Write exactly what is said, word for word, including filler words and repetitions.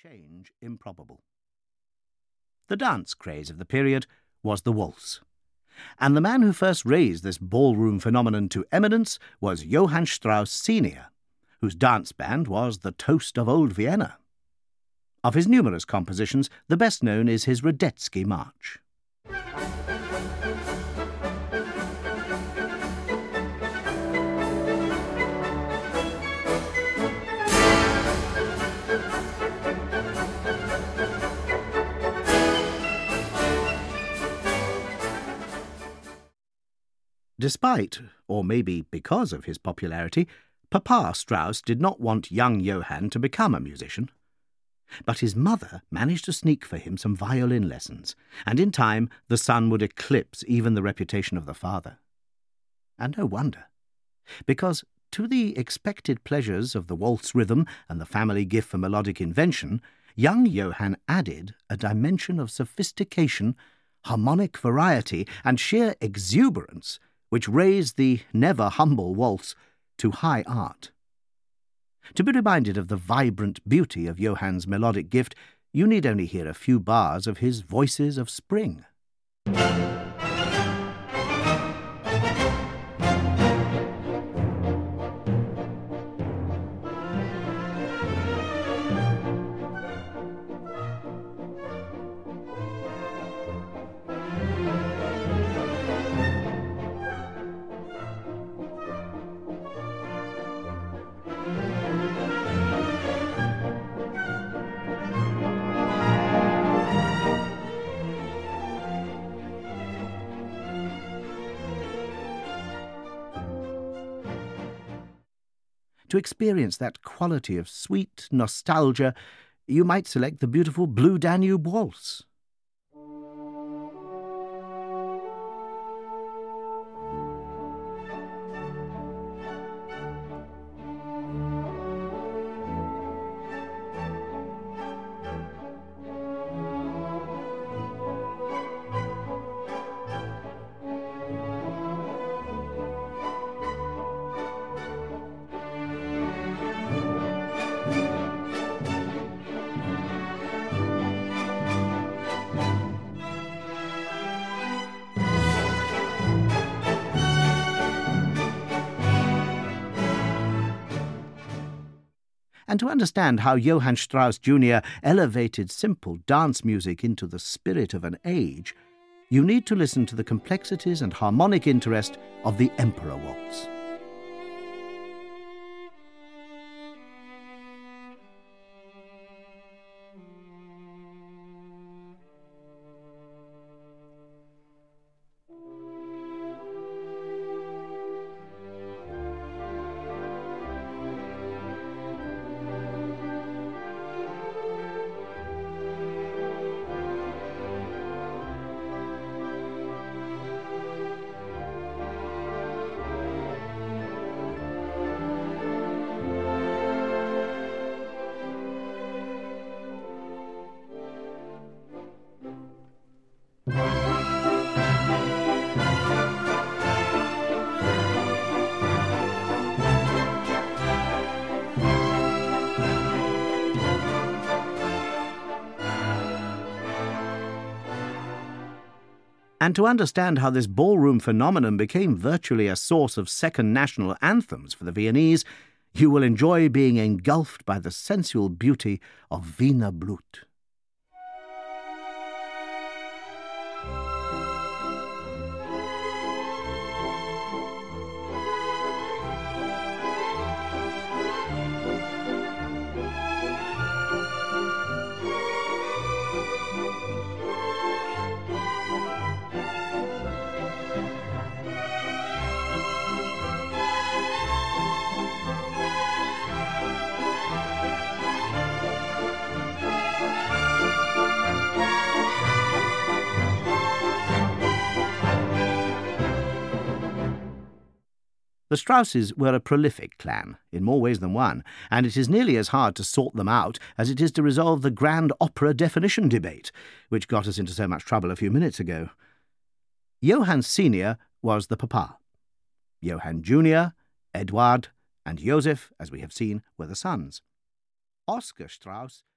change improbable. The dance craze of the period was the waltz, and the man who first raised this ballroom phenomenon to eminence was Johann Strauss Senior, whose dance band was the Toast of Old Vienna. Of his numerous compositions, the best known is his Radetzky March. Despite, or maybe because of his popularity, Papa Strauss did not want young Johann to become a musician. But his mother managed to sneak for him some violin lessons, and in time the son would eclipse even the reputation of the father. And no wonder, because to the expected pleasures of the waltz rhythm and the family gift for melodic invention, young Johann added a dimension of sophistication, harmonic variety, and sheer exuberance which raised the never-humble waltz to high art. To be reminded of the vibrant beauty of Johann's melodic gift, you need only hear a few bars of his Voices of Spring. To experience that quality of sweet nostalgia, you might select the beautiful Blue Danube Waltz. And to understand how Johann Strauss Junior elevated simple dance music into the spirit of an age, you need to listen to the complexities and harmonic interest of the Emperor Waltz. And to understand how this ballroom phenomenon became virtually a source of second national anthems for the Viennese, you will enjoy being engulfed by the sensual beauty of Wiener Blut. The Strausses were a prolific clan, in more ways than one, and it is nearly as hard to sort them out as it is to resolve the grand opera definition debate, which got us into so much trouble a few minutes ago. Johann Senior was the papa. Johann Junior, Eduard, and Joseph, as we have seen, were the sons. Oscar Strauss